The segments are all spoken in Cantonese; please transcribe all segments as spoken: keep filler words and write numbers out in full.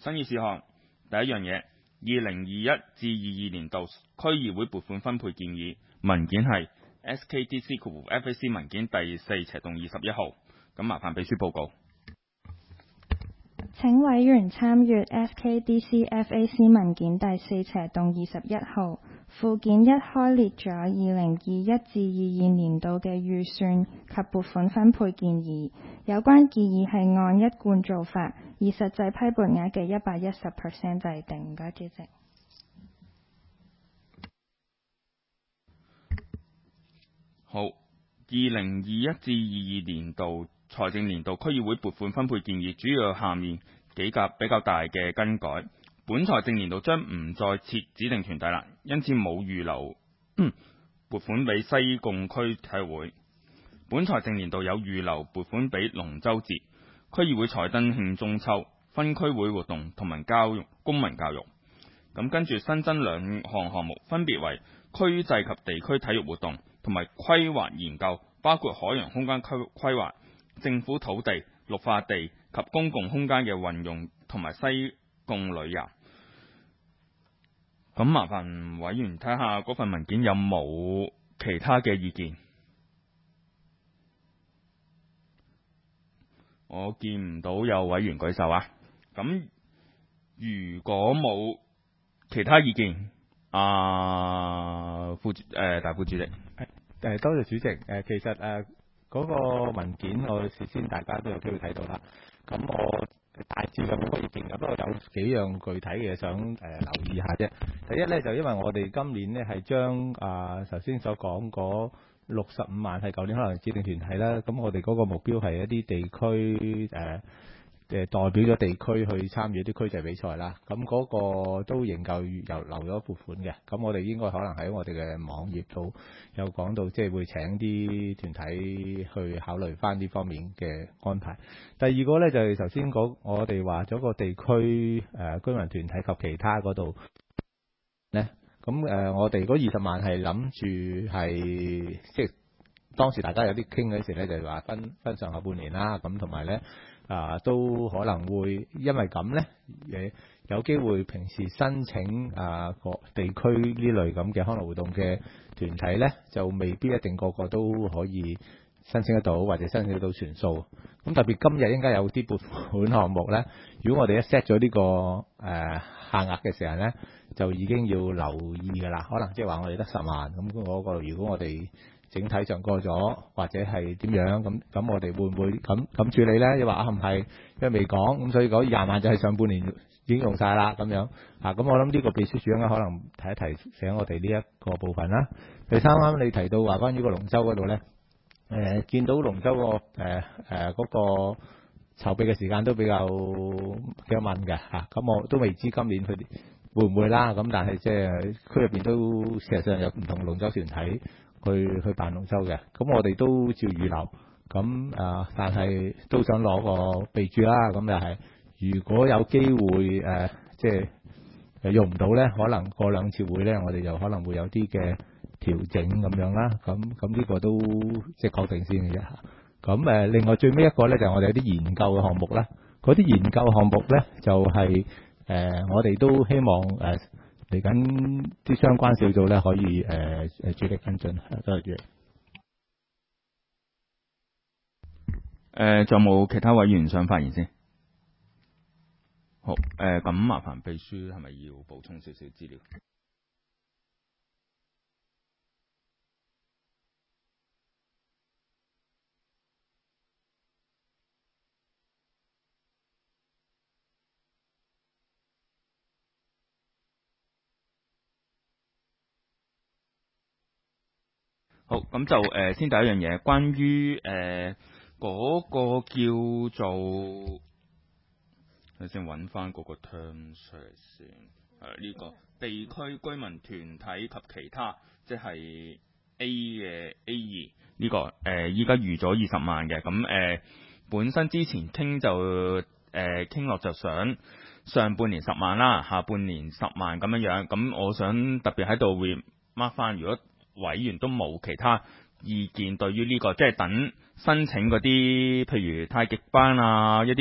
新議事項第一樣嘢，二零二一至二二年度區議會撥款分配建議文件係 S K D C F A C 文件第四斜棟二十一號，咁麻煩秘書報告。 請委員參閱 S K D C F A C 文件第四斜棟二十一號，附件一開列咗二零二一至二二年度嘅預算及撥款分配建議，有關建議係按一貫做法，以實際批撥額嘅一百一十 percent 制定。唔該，主席。 好，二零二一至二二年度財政年度區議會撥款分配建議主要有下面幾個比較大嘅更改。本財政年度將唔再設指定團體啦，因此冇預留撥款俾西貢區體育會。本財政年度有預留撥款俾龍舟節、區議會彩燈慶中秋、分區會活動同埋教育公民教育。咁跟住新增兩項項目，分別為區際及地區體育活動同埋規劃研究，包括海洋空間規規劃、政府土地、綠化地及公共空間嘅運用同埋西貢旅遊。咁麻煩委員睇下嗰份文件有冇其他嘅意見。我見唔到有委員舉手啊。咁如果冇其他意見，啊副誒、呃、大副主席，誒、 呃、多謝主席。誒、呃、其實誒嗰、呃那個文件我事先大家都有機會睇到啦。咁我大致上冇乜意見，咁不過有幾樣具體嘅想誒、呃、留意下啫。第一咧就因為我哋今年咧係將啊頭先所講嗰六十五萬係舊年可能指定團體啦，咁我哋嗰個目標係一啲地區誒。呃誒代表咗地區去參與啲區際比賽啦，咁嗰個都仍舊又留咗撥款嘅，咁我哋應該可能喺我哋嘅網頁度有講到，即係會請啲團體去考慮翻呢方面嘅安排。第二個呢，就係頭先講我哋話咗個地區誒、呃、居民團體及其他嗰度呢，咁誒、呃、我哋嗰二十萬係諗住係即係當時大家有啲傾嗰時呢，就係話分分上下半年啦，咁同埋呢。啊，都可能會因為咁呢，誒有機會平時申請啊個地區呢類咁嘅康樂活動嘅團體呢，就未必一定個個都可以申請得到，或者申請得到全數。咁特別今日應該有啲撥款項目呢，如果我哋一 set 咗呢個誒、呃、限額嘅時候呢，就已經要留意㗎啦。可能即係話我哋得十萬，咁嗰個如果我哋整體上過咗，或者係點樣咁咁，我哋會唔會咁咁處理呢？又話啊唔係，因為未講，咁所以嗰廿萬就係上半年已經用晒啦咁樣啊。咁我諗呢個秘書處應該可能提一提醒我哋呢一個部分啦。第三啱你提到話關於個龍舟嗰度呢，誒、呃、見到龍舟個誒誒嗰個籌備嘅時間都比較比較問嘅嚇，咁、啊、我都未知今年佢哋會唔會啦。咁但係即係區入邊都事實上有唔同龍舟團體。去去辦龍舟嘅，咁我哋都照預留，咁啊，但係都想攞個備註啦，咁又係，如果有機會誒、呃，即係用唔到咧，可能過兩次會咧，我哋就可能會有啲嘅調整咁樣啦，咁咁呢個都即係確定先嘅啫。咁誒、呃，另外最尾一個咧就係、是、我哋有啲研究嘅項目啦，嗰啲研究項目咧就係、是、誒、呃，我哋都希望誒。呃嚟緊啲相關小組咧，可以誒誒主力跟進，多謝。 誒，仲有冇其他委員想發言先？好，誒，咁麻煩秘書係咪要補充少少資料？好，咁就誒、呃、先第一樣嘢，關於誒嗰個叫做，我先揾翻嗰個 term 出嚟先。誒、呃、呢、這個地區居民團體及其他，即係 A 嘅 A 二呢個誒，依家預咗二十萬嘅。咁誒、呃、本身之前傾就誒傾落就想上半年十萬啦，下半年十萬咁樣樣。咁我想特別喺度會 mark 翻，如果委員都冇其他意見，對於呢、這個即係等申請嗰啲，譬如太極班啊，一啲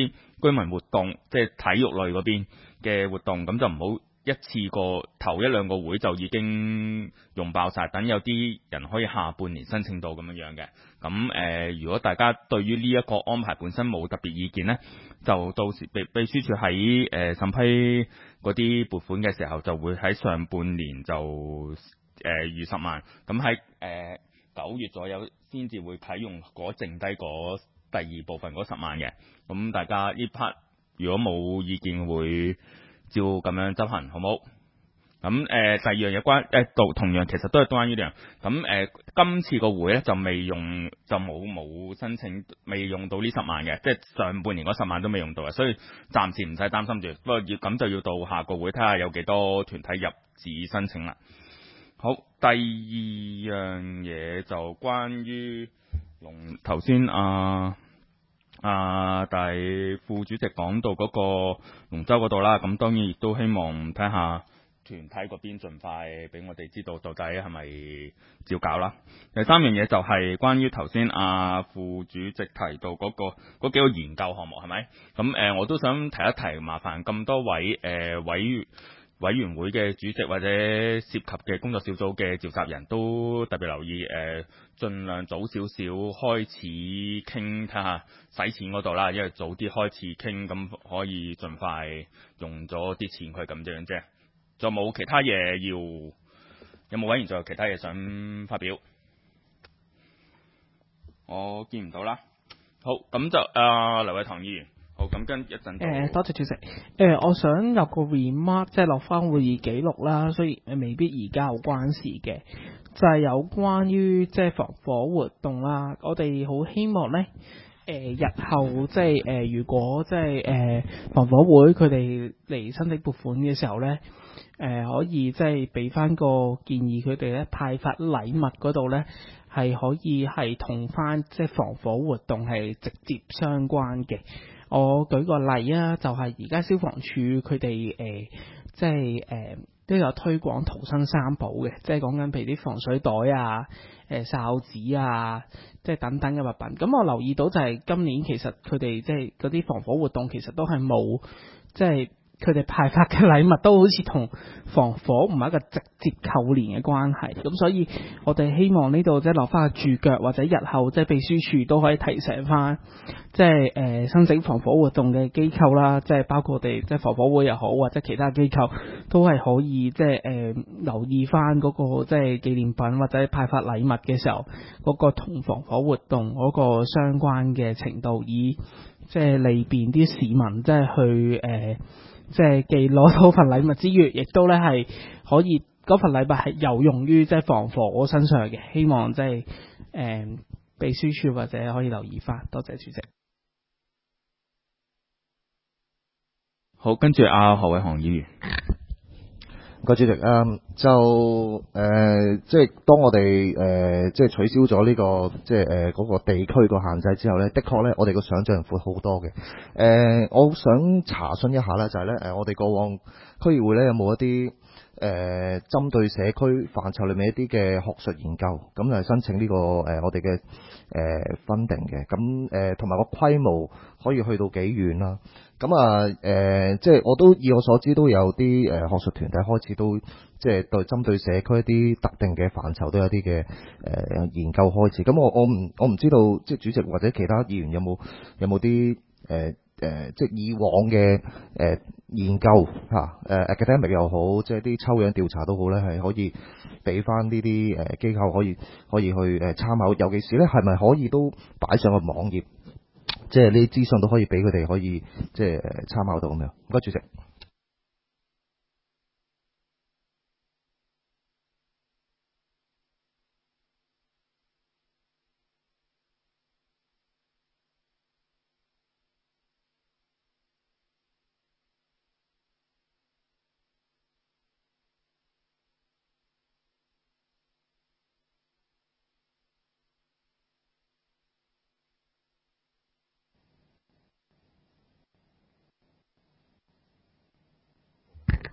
居民活動，即係體育類嗰邊嘅活動，咁就唔好一次過頭一兩個會就已經用爆晒，等有啲人可以下半年申請到咁樣樣嘅。咁誒、呃，如果大家對於呢一個安排本身冇特別意見呢，就到時秘秘書處喺誒審批嗰啲撥款嘅時候，就會喺上半年就誒預十萬，咁喺誒九月左右先至會啟用嗰剩低嗰第二部分嗰十萬嘅。咁大家呢 part 如果冇意見會照咁樣執行，好冇？咁誒、呃、第二樣嘢關誒同、呃、同樣其實都係關於呢樣。咁誒、呃、今次個會咧就未用就冇冇申請未用到呢十萬嘅，即係上半年嗰十萬都未用到嘅，所以暫時唔使擔心住。不過要咁就要到下個會睇下有幾多團體入紙申請啦。好，第二樣嘢就關於龍頭先啊。啊！但係副主席講到嗰個龍舟嗰度啦，咁當然亦都希望睇下團體嗰邊盡快俾我哋知道到底係咪照搞啦。第三樣嘢就係關於頭先阿副主席提到嗰、嗰個嗰幾個研究項目係咪？咁誒、呃，我都想提一提，麻煩咁多位誒、呃、委員。委員會嘅主席或者涉及嘅工作小組嘅召集人都特別留意，誒、呃，盡量早少少開始傾，睇下使錢嗰度啦，因為早啲開始傾，咁可以盡快用咗啲錢佢咁樣啫。仲有冇其他嘢要？有冇委員仲有其他嘢想發表？我見唔到啦。好，咁就啊，劉偉棠議員。好，咁跟一陣。 誒，多謝主席。誒、呃，我想有個 remark，即係落翻會議記錄啦，所以未必而家好關事嘅，就係、是、有關於即係防火活動啦。我哋好希望咧，誒、呃，日後即係誒，如果即係誒防火會佢哋嚟申請撥款嘅時候咧，誒、呃，可以即係俾翻個建議佢哋咧派發禮物嗰度咧，係可以係同翻即係防火活動係直接相關嘅。我舉個例啊，就係而家消防處佢哋誒，即係誒、呃、都有推廣逃生三寶嘅，即係講緊譬如啲防水袋啊、誒、呃、哨子啊，即係等等嘅物品。咁我留意到就係今年其實佢哋即係嗰啲防火活動其實都係冇即係。佢哋派發嘅禮物都好似同防火唔係一個直接扣連嘅關係，咁所以我哋希望呢度即係落翻個注腳，或者日後即係秘書處都可以提醒翻，即係誒申請防火活動嘅機構啦，即係包括我哋即係防火會又好，或者其他機構都係可以即係誒留意翻嗰個即係紀念品或者派發禮物嘅時候嗰個同防火活動嗰個相關嘅程度，以即係利便啲市民即係去誒。呃即係既攞到份禮物之餘，亦都咧係可以嗰份禮物係有用於即係防火身上嘅。希望即係誒秘書處或者可以留意翻。多謝主席。 好，跟住阿何偉航議員。 個主席啊、嗯，就誒、呃，即係當我哋誒、呃，即係取消咗呢、這個即係誒嗰個地區個限制之後咧，的確咧，我哋個想像闊好多嘅。誒、呃，我想查詢一下咧，就係咧誒，我哋過往區議會咧有冇一啲誒、呃、針對社區範疇裏面一啲嘅學術研究，咁嚟申請呢、這個誒、呃、我哋嘅誒 funding 嘅，咁誒同埋個規模可以去到幾遠啦？咁啊，誒、呃，即係我都以我所知都有啲誒、呃、學術團體開始都即係對針對社區一啲特定嘅範疇都有啲嘅誒研究開始。咁我我唔我唔知道，即係主席或者其他議員有冇有冇啲誒誒，即係以往嘅誒、呃、研究嚇誒、啊、academic 又好，即係啲抽樣調查都好咧，係可以俾翻呢啲誒機構可以可以去誒參考，尤其是咧係咪可以都擺上個網頁？即係呢啲資訊都可以俾佢哋可以即係誒參考到咁樣。唔該，主席。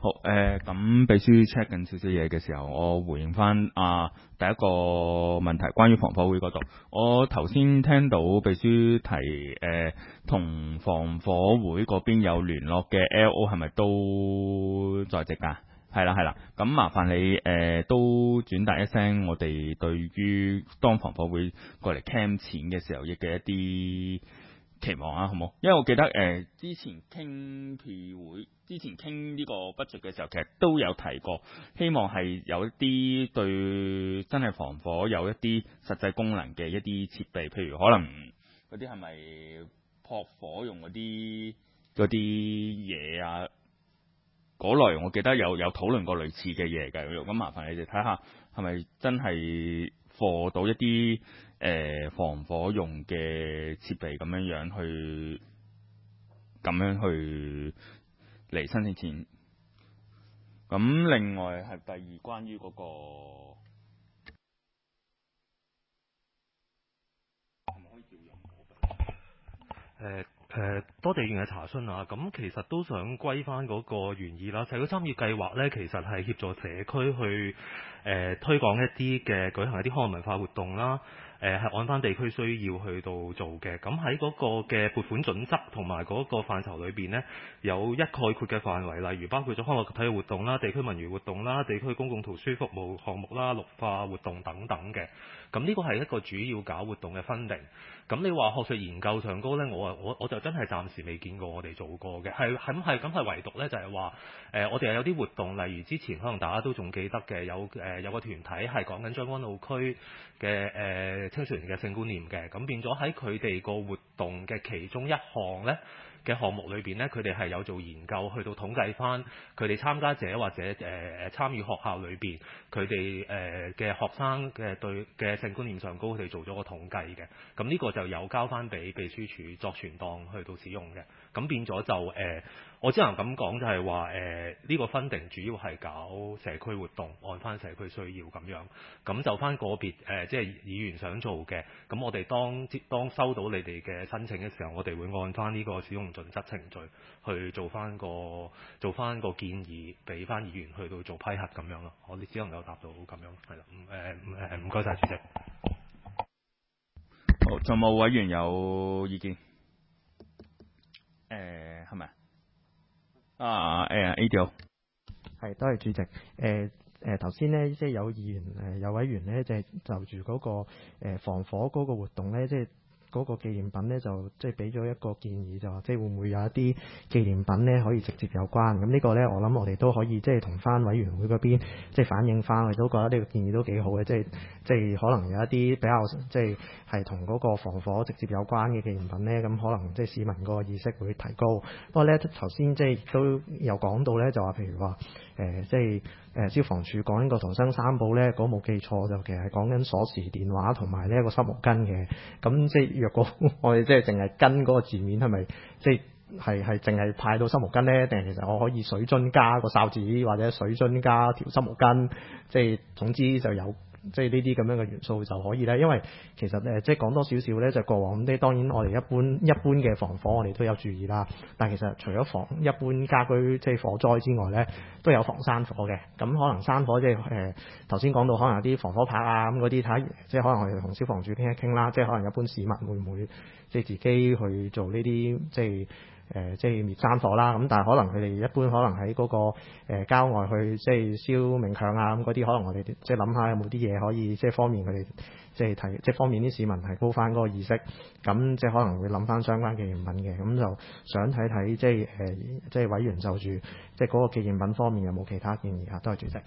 好誒，咁、呃、秘書 check 緊少少嘢嘅時候，我回應翻啊第一個問題，關於防火會嗰度，我頭先聽到秘書提誒同、呃、防火會嗰邊有聯絡嘅 L O 係咪都在席㗎？係啦係啦，咁麻煩你誒、呃、都轉達一聲，我哋對於當防火會過嚟 cam 錢嘅時候，亦嘅一啲期望啊，好冇？因為我記得誒、呃、之前傾票會，之前傾呢個 budget 嘅時候，其實都有提過，希望係有一啲對真係防火有一啲實際功能嘅一啲設備，譬如可能嗰啲係咪撲火用嗰啲嗰啲嘢啊？嗰類我記得有有討論過類似嘅嘢嘅，咁麻煩你哋睇下係咪真係貨到一啲誒、呃、防火用嘅設備咁樣樣去咁樣去嚟申請錢。咁另外係第二關於嗰、那個係咪可以調用嗰個？ 誒誒，多謝議員嘅查詢啊！咁其實都想歸翻嗰個原意啦。社區參與計劃呢，其實係協助社區去誒、呃、推廣一啲嘅舉行一啲康樂文化活動啦。誒、呃、係按翻地區需要去到做嘅。咁喺嗰個嘅撥款準則同埋嗰個範疇裏邊呢，有一概括嘅範圍，例如包括咗康樂體育活動啦、地區文娛活動啦、地區公共圖書服務項目啦、綠化活動等等嘅。咁呢個係一個主要搞活動嘅分定。咁你話學術研究上高呢，我啊我我就真係暫時未見過我哋做過嘅，係咁係咁係唯獨呢，就係話誒我哋有啲活動，例如之前可能大家都仲記得嘅，有誒、呃、有個團體係講緊將軍澳區嘅誒、呃、青少年嘅性觀念嘅，咁變咗喺佢哋個活動嘅其中一項呢嘅項目裏邊呢，佢哋係有做研究，去到統計翻佢哋參加者或者誒誒、呃、參與學校裏邊佢哋誒嘅學生嘅對嘅性觀念上高，佢哋做咗個統計嘅。咁呢個就有交翻俾秘書處作存檔去到使用嘅。咁變咗就誒、呃，我只能咁講就係話誒呢個分定主要係搞社區活動，按翻社區需要咁樣。咁就翻個別誒、呃，即係議員想做嘅，咁我哋當當收到你哋嘅申請嘅時候，我哋會按翻呢個使用準則程序去做翻個做翻個建議，俾翻議員去到做批核咁樣咯。我哋只能夠答到咁樣，係啦。誒誒唔該晒主席。 好，仲有冇委員有意見？誒係咪啊？誒 A 調係，多謝主席。誒誒頭先呢，即係有議員誒有委員呢，即係就住嗰個誒防火嗰個活動呢，即係。嗰個紀念品呢，就即係俾咗一個建議，就話即係會唔會有一啲紀念品呢可以直接有關？咁呢個呢，我諗我哋都可以即係同翻委員會嗰邊即係反映翻，我哋都覺得呢個建議都幾好嘅，即係即係可能有一啲比較即係係同嗰個防火直接有關嘅紀念品呢，咁可能即係市民個意識會提高。不過呢，頭先即係都有講到呢，就話譬如話誒、呃、即係。誒消防處講呢個逃生三寶呢，如果冇記錯就其實係講緊鎖匙、電話同埋呢一個濕毛巾嘅。咁即係若果我哋即係淨係跟嗰個字面係咪即係係係淨係派到濕毛巾呢？定係其實我可以水樽加個哨子或者水樽加條濕毛巾，即係總之就有。即係呢啲咁樣嘅元素就可以啦，因為其實誒即係講多少少咧，就過往咁啲當然我哋一般一般嘅防火我哋都有注意啦，但係其實除咗防一般家居即係火災之外咧，都有防山火嘅。咁可能山火即係誒頭先講到可能有啲防火牌啊咁嗰啲睇，即係可能我哋同消防處傾一傾啦，即係可能一般市民會唔會即係自己去做呢啲即係。誒、呃、即係滅山火啦，咁但係可能佢哋一般可能喺嗰、那個、呃、郊外去即係燒冥鏹啊咁嗰啲，可能我哋即係諗下有冇啲嘢可以即係方便佢哋即係提即係方便啲市民提高翻嗰個意識，咁即係可能會諗翻相關紀念品嘅，咁就想睇睇即係誒、呃、即係委員就住即係嗰個紀念品方面有冇其他建議啊？多謝主席。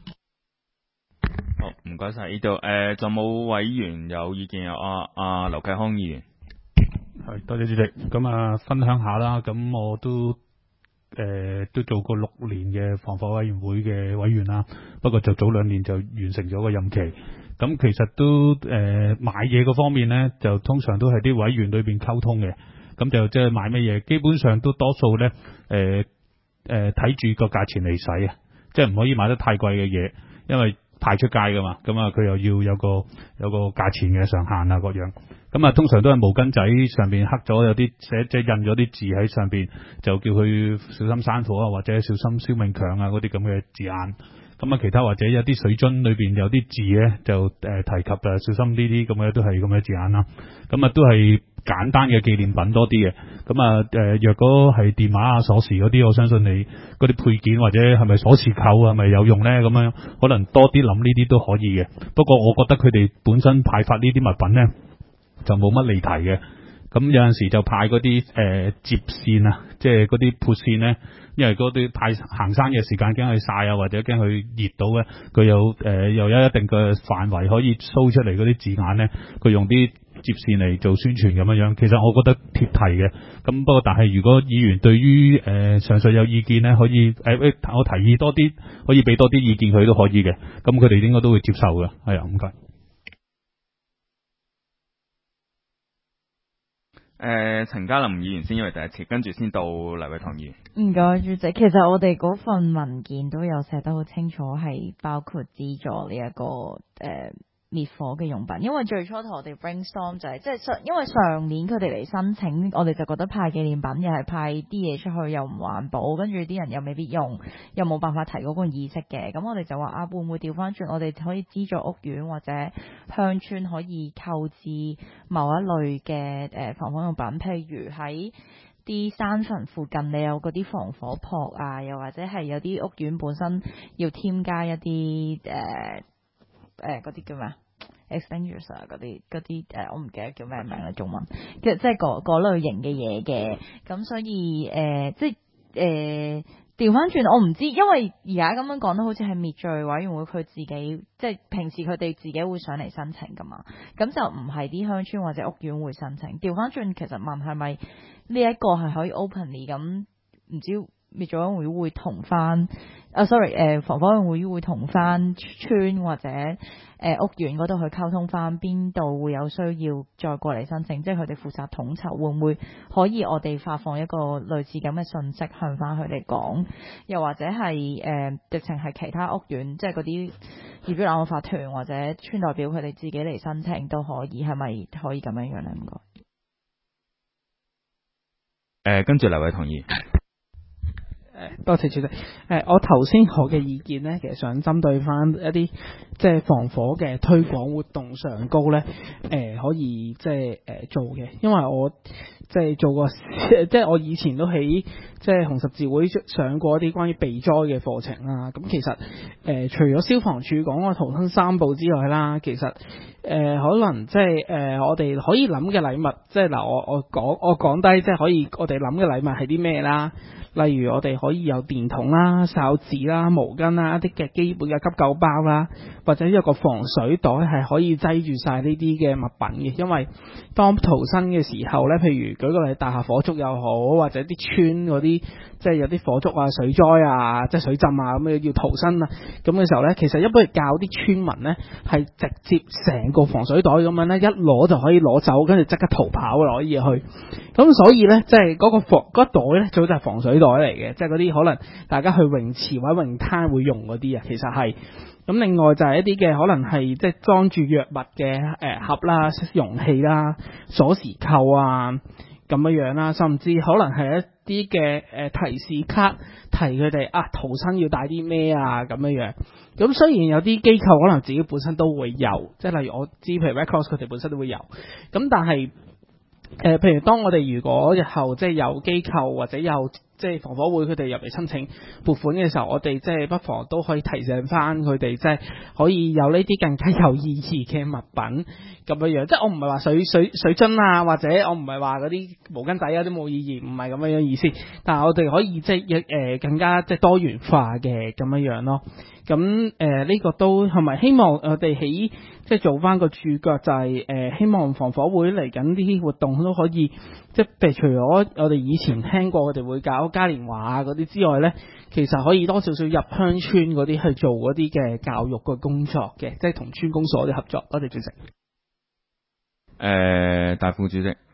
好，唔該晒呢度誒，仲冇委員有意見啊？阿阿劉啟康議員。 係，多謝主席。咁啊，分享下啦。咁我都誒、呃、都做過六年嘅防火委員會嘅委員啦。不過就早兩年就完成咗個任期。咁其實都誒、呃、買嘢嗰方面呢，就通常都係啲委員裏邊溝通嘅。咁就即係買乜嘢，基本上都多數呢誒誒睇住個價錢嚟使啊。即係唔可以買得太貴嘅嘢，因為派出街噶嘛，咁啊佢又要有個有個價錢嘅上限啊各樣，咁啊通常都係毛巾仔上邊刻咗有啲寫即係印咗啲字喺上邊，就叫佢小心山火啊，或者小心燒命強啊嗰啲咁嘅字眼。咁啊，其他或者有啲水樽裏邊有啲字咧，就誒、呃、提及啊，小心呢啲咁嘅都係咁嘅字眼啦。咁啊，都係簡單嘅紀念品多啲嘅。咁啊，誒、呃，若果係電話啊、鎖匙嗰啲，我相信你嗰啲配件或者係咪鎖匙扣係咪有用咧？咁樣可能多啲諗呢啲都可以嘅。不過我覺得佢哋本身派發呢啲物品咧，就冇乜離題嘅。咁有陣時就派嗰啲誒接線啊，即係嗰啲撥線咧，因為嗰啲派行山嘅時間驚佢曬啊，或者驚佢熱到咧，佢有誒、呃、又有一定嘅範圍可以 show 出嚟嗰啲字眼咧，佢用啲接線嚟做宣傳咁樣樣，其實我覺得貼題嘅。咁不過但係如果議員對於誒、呃、上述有意見咧，可以誒、呃、我提議多啲，可以俾多啲意見佢都可以嘅。咁佢哋應該都會接受嘅。係啊，唔該。 誒、呃，陳嘉林議員先，因為第一次，跟住先到黎偉棠議員。 唔該，主席。其實我哋嗰份文件都有寫得好清楚，係包括資助呢、這、一個誒。呃滅火嘅用品，因為最初同我哋 brainstorm 就係即係上，因為上年佢哋嚟申請，我哋就覺得派紀念品又係派啲嘢出去又唔環保，跟住啲人又未必用，又冇辦法提嗰個意識嘅。咁我哋就話啊，會唔會調翻轉？我哋可以資助屋苑或者鄉村可以購置某一類嘅誒防火用品，譬如喺啲山墳附近，你有嗰啲防火撲啊，又或者係有啲屋苑本身要添加一啲誒。呃誒嗰啲叫咩 extinguisher 啊，嗰啲嗰啲誒，我唔記得叫咩名啦，中文，即即係嗰嗰類型嘅嘢嘅，咁所以誒、呃、即係誒調翻轉，我唔知，因為而家咁樣講得好似係滅罪委員會佢自己，即係平時佢哋自己會上嚟申請噶嘛，咁就唔係啲鄉村或者屋苑會申請。調翻轉，其實問係咪呢一個係可以 openly 咁，唔知滅罪委員會會同翻。啊、uh,，sorry，誒、呃，防火委員會會同翻村或者誒、呃、屋苑嗰度去溝通翻，邊度會有需要再過嚟申請，即係佢哋負責統籌，會唔會可以我哋發放一個類似咁嘅信息向翻佢哋講，又或者係誒、呃、直情係其他屋苑，即係嗰啲業主立案法團或者村代表佢哋自己嚟申請都可以，係咪可以咁樣樣咧？唔該。誒、 呃，跟住黎偉棠議員。 多謝主席。誒、呃，我頭先我嘅意見呢，其實想針對翻一啲即係防火嘅推廣活動上高呢，誒、呃、可以即係誒、呃、做嘅，因為我即係做過，即係我以前都喺即係紅十字會上過一啲關於避災嘅課程啦。咁其實誒、呃、除咗消防處講個逃生三步之外啦，其實誒、呃、可能即係誒我哋可以諗嘅禮物，即係嗱我我講我講低，即係可以我哋諗嘅禮物係啲咩啦？例如我哋可以有電筒啦、哨紙啦、毛巾啦、一啲嘅基本嘅急救包啦，或者一個防水袋係可以擠住晒呢啲嘅物品嘅。因為當逃生嘅時候咧，譬如舉個例，大廈火燭又好，或者啲村嗰啲即係有啲火燭啊、水災啊、即係水浸啊咁樣要逃生啊，咁嘅時候咧，其實一般教啲村民咧係直接成個防水袋咁樣咧，一攞就可以攞走，跟住即刻逃跑攞嘢去。咁所以咧，即係嗰個防嗰袋咧，最好就係防水袋嚟嘅，即係嗰啲可能大家去泳池或者泳灘會用嗰啲啊，其實係。咁另外就係一啲嘅可能係即係裝住藥物嘅誒盒啦、容器啦、鎖匙扣啊咁樣樣啦，甚至可能係一啲嘅誒提示卡，提佢哋啊逃生要帶啲咩啊咁樣樣。咁雖然有啲機構可能自己本身都會有，即係例如我知譬如 Red Cross 佢哋本身都會有，咁但係。誒、呃，譬如當我哋如果日後即係有機構或者有即係防火會佢哋入嚟申請撥款嘅時候，我哋即係不妨都可以提醒翻佢哋，即係可以有呢啲更加有意義嘅物品咁樣樣。即係我唔係話水水水樽啊，或者我唔係話嗰啲毛巾仔啊都冇意義，唔係咁樣樣意思。但係我哋可以即係一誒更加即係多元化嘅咁樣樣咯。咁誒呢個都係咪希望我哋喺即係做翻個注腳，就係、是、誒、呃、希望防火會嚟緊呢啲活動都可以，即係譬如除咗我哋以前聽過佢哋會搞嘉年華啊嗰啲之外咧，其實可以多少少入鄉村嗰啲去做嗰啲嘅教育嘅工作嘅，即係同村公所啲合作。多謝主席。 誒、呃，大副主席。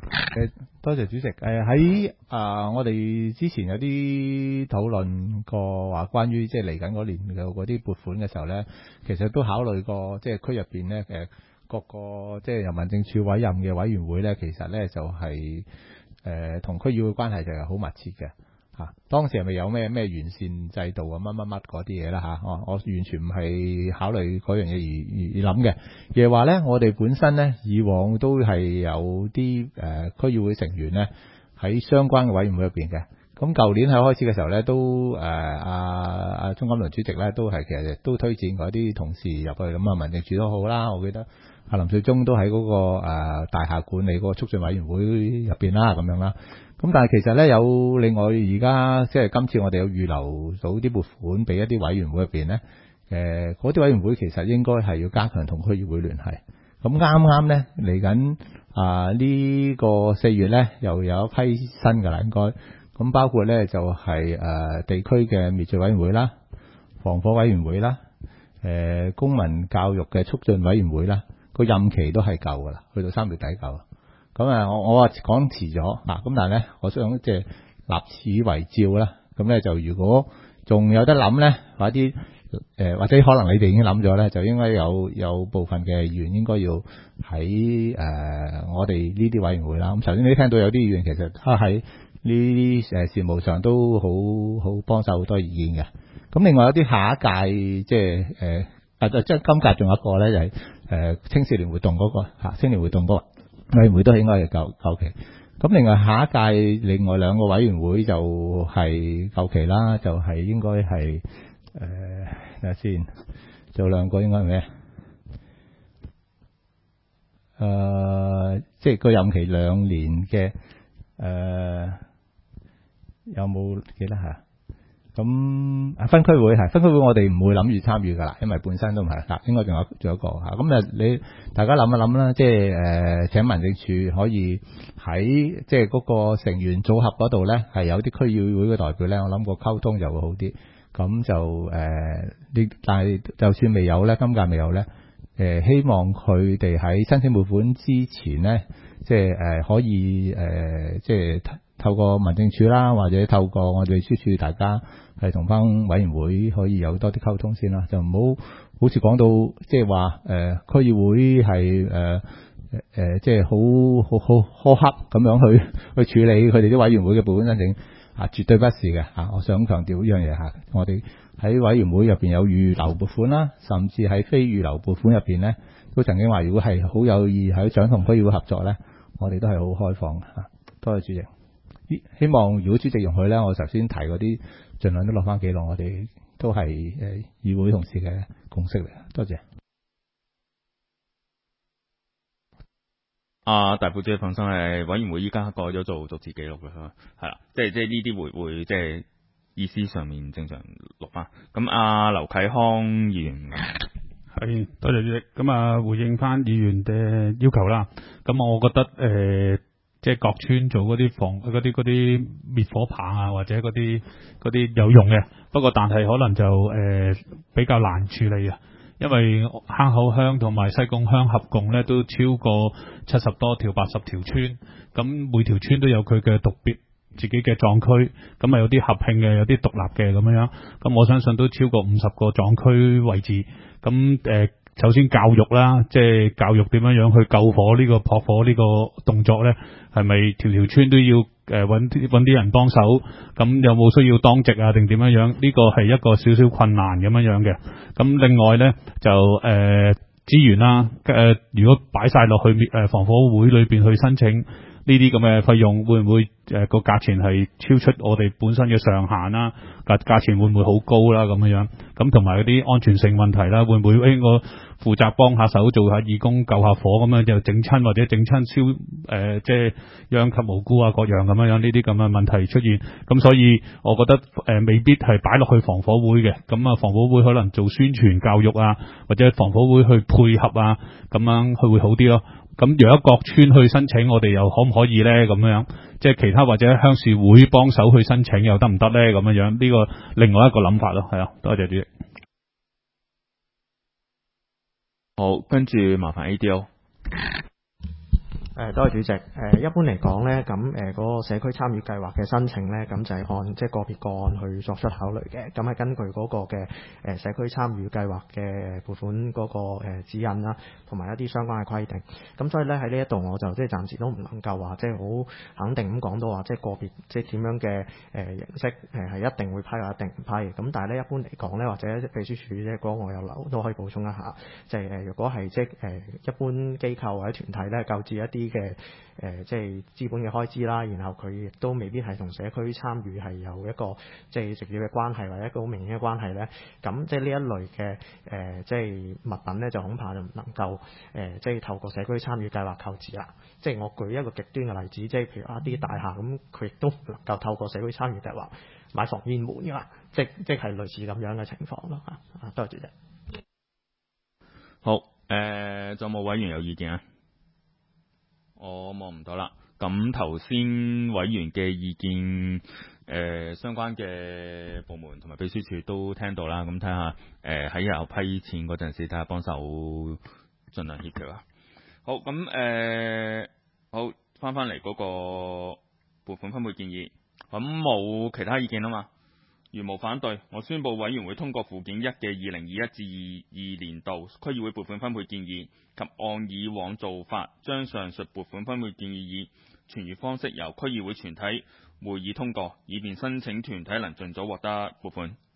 誒，多謝主席。誒喺啊，我哋之前有啲討論過話，關於即係嚟緊嗰年嘅嗰啲撥款嘅時候咧，其實都考慮過即係區入邊咧誒各個即係由民政處委任嘅委員會咧，其實咧就係誒同區議會關係就係好密切嘅。嚇、啊，當時係咪有咩咩完善制度啊乜乜乜嗰啲嘢啦嚇？我我完全唔係考慮嗰樣嘢而而諗嘅，而係話咧，我哋本身咧以往都係有啲誒、呃、區議會成員咧喺相關嘅委員會入邊嘅。咁舊年喺開始嘅時候咧，都誒阿阿鍾錦麟主席咧都係其實都推薦嗰啲同事入去，咁啊民政處都好啦，我記得阿林瑞忠都喺嗰、那個、呃、大廈管理嗰個促進委員會入邊啦，咁樣啦。咁但係其實咧有另外而家即係今次我哋有預留到啲撥款俾一啲委員會入邊咧，誒嗰啲委員會其實應該係要加強同區議會聯繫。咁啱啱咧嚟緊啊呢個四月咧又有一批新嘅啦，應該咁包括咧就係、是、誒、呃、地區嘅滅罪委員會啦、防火委員會啦、誒、呃、公民教育嘅促進委員會啦，個任期都係夠噶啦，去到三月底夠。咁啊，我我話講遲咗啊，咁但係咧，我想即係立此為照啦。咁咧就如果仲有得諗咧，或者啲誒或者可能你哋已經諗咗咧，就應該有有部分嘅議員應該要喺誒、呃、我哋呢啲委員會啦。咁頭先你聽到有啲議員其實喺呢啲誒事務上都好好幫手好多意見嘅。咁另外有啲下一屆即係誒啊即係今屆仲有一個咧就係、是、誒、呃、青少年活動嗰、那個嚇、啊、青年活動嗰個委員會都應該係夠夠期。咁另外下一屆另外兩個委員會就係夠期啦，就係、是、應該係誒睇下先，做兩個應該係咩？誒、呃，即係個任期兩年嘅誒、呃，有冇記得嚇？咁啊分區會係分區會，我哋唔會諗住參與噶啦，因為本身都唔係啦，應該仲有仲有一個嚇。咁啊，你大家諗一諗啦，即係誒、呃、請民政處可以喺即係嗰個成員組合嗰度咧，係有啲區議會嘅代表咧，我諗個溝通就會好啲。咁就誒，你、呃、但係就算未有咧，今屆未有咧，誒、呃、希望佢哋喺申請撥款之前咧，即係誒、呃、可以誒、呃、即係。透過民政處啦，或者透過我哋秘書處，大家係同翻委員會可以有多啲溝通先啦，就唔好好似講到即係話誒區議會係誒誒即係好好好苛刻咁樣去去處理佢哋啲委員會嘅撥款申請啊，絕對不是嘅嚇。我想強調呢樣嘢嚇，我哋喺委員會入邊有預留撥款啦，甚至喺非預留撥款入邊咧，都曾經話如果係好有意喺想同區議會合作咧，我哋都係好開放嘅嚇。多謝主席。希望如果主席容許咧，我頭先提嗰啲盡量都落翻記錄，我哋都係誒議會同事嘅共識嚟。多謝。 啊，大埔主席放心，係委員會依家改咗做逐字記錄嘅，係啦，即係即係呢啲會會即係意思上面正常錄翻。咁阿劉啟康議員係多謝主席，咁啊回應翻議員嘅要求啦。咁我覺得誒。呃即係各村做嗰啲防嗰啲嗰啲滅火棒啊，或者嗰啲嗰啲有用嘅，不過但係可能就誒、呃、比較難處理啊，因為坑口鄉同埋西貢鄉合共咧都超過七十多條、八十條村，咁每條村都有佢嘅獨別自己嘅壯區，咁啊有啲合併嘅，有啲獨立嘅咁樣，咁我相信都超過五十個壯區位置，咁誒。呃首先教育啦，即係教育點樣樣去救火呢個撲火呢個動作咧，係咪條條村都要誒揾啲揾啲人幫手？咁有冇需要當值啊？定點樣樣？呢個係一個少少困難咁樣樣嘅。咁另外咧就誒、呃、資源啦，誒、呃、如果擺晒落去誒防火會裏邊去申請。呢啲咁嘅費用會唔會誒個價錢係超出我哋本身嘅上限啦？價價錢會唔會好高啦？咁樣樣咁同埋嗰啲安全性問題啦，會唔會誒我負責幫下手做下義工救下火咁樣就整親或者整親燒誒即係殃及無辜啊各樣咁樣樣呢啲咁嘅問題出現，咁所以我覺得誒、呃、未必係擺落去防火會嘅，咁啊防火會可能做宣傳教育啊，或者防火會去配合啊，咁樣佢會好啲咯。咁如果各村去申請，我哋又可唔可以咧？咁樣即係其他或者鄉事會幫手去申請又得唔得咧？咁樣樣呢個另外一個諗法咯，係啊，多謝主席。 好，跟住麻煩 A D O。 誒，多謝主席。誒，一般嚟講咧，咁誒嗰個社區參與計劃嘅申請咧，咁就係按即係個別個案去作出考慮嘅。咁係根據嗰個嘅誒社區參與計劃嘅撥款嗰個誒指引啦，同埋一啲相關嘅規定。咁所以咧喺呢一度我就即係暫時都唔能夠話即係好肯定咁講到話即係個別即係點樣嘅誒形式誒係一定會批或一定唔批。咁但係咧一般嚟講咧，或者秘書處咧嗰個我有留都可以補充一下，就係誒如果係即係誒一般機構或者團體咧購置一啲嘅誒即係資本嘅開支啦，然後佢亦都未必係同社區參與係有一個即係直接嘅關係或者一個好明顯嘅關係咧，咁即係呢一類嘅誒即係物品咧就恐怕就唔能夠誒即係透過社區參與計劃購置啦。即係我舉一個極端嘅例子，即係譬如話一啲大廈咁，佢亦都唔能夠透過社區參與計劃買防煙門㗎啦，即即係類似咁樣嘅情況咯嚇。啊，多謝主席。 好，誒、呃，仲有冇委員有意見啊？我望唔到啦。咁頭先委員嘅意見，誒、呃、相關嘅部門同埋秘書處都聽到啦。咁睇下，誒喺日後批錢嗰陣時，睇下幫手盡量協調啊。好，咁誒、呃、好翻翻嚟嗰個撥款分配建議，咁冇其他意見啊嘛。如無反對，我宣布委員會通過附件一嘅二零二一至二二年度區議會撥款分配建議，及按以往做法，將上述撥款分配建議以傳閱方式由區議會全體會議通過，以便申請團體能盡早獲得撥款。